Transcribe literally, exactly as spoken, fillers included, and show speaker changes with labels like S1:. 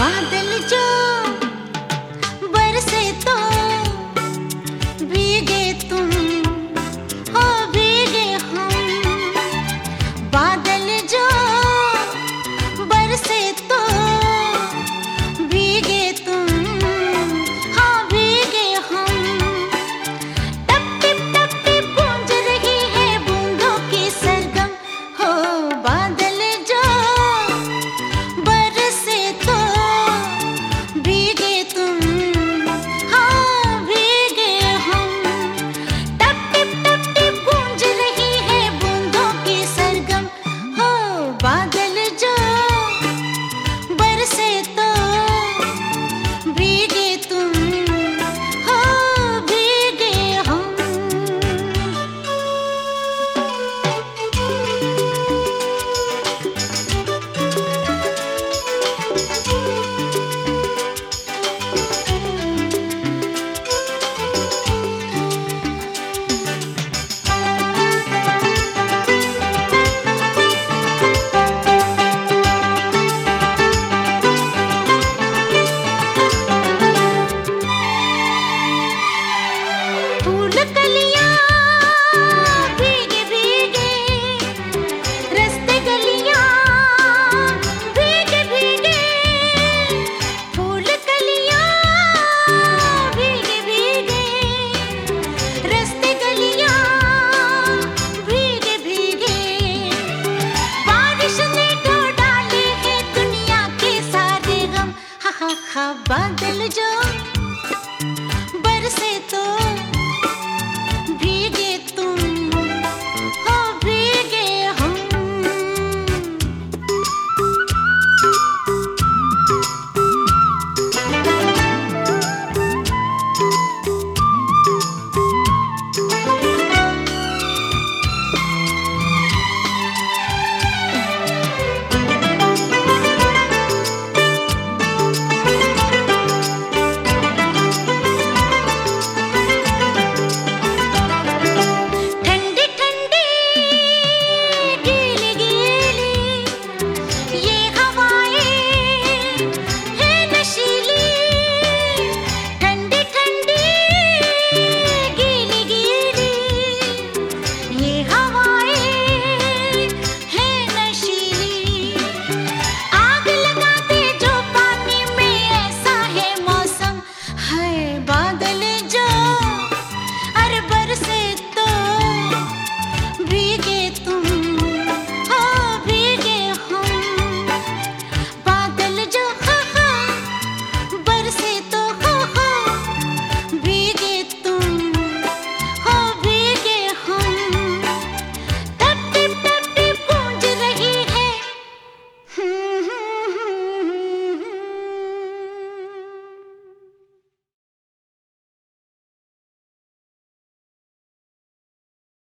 S1: बादल जो बरसे तो भीगे तुम, हो भीगे हम। बादल जो बरसे तो भीगे तुम, हाँ भीगे हम। टप टिप टप टिप गूंज रही है बूंदों की सरगम, हो बादल जो बरसे तो भीगे तुम, हाँ भीगे हम। टप टिप टप टिप गूंज रही है बूंदों की सरगम, हो बादल जो बरसे तो भीगे तुम, हो भीगे हम। फूल कलियां भीगे भीगे, रस्ते गलियां भीगे भीगे। फूल कलियां भीगे भीगे, रस्ते गलियां भीगे भीगे। बारिश ने ढो डाले हैं दुनिया के सारे गम, हा हा हा। बादल जो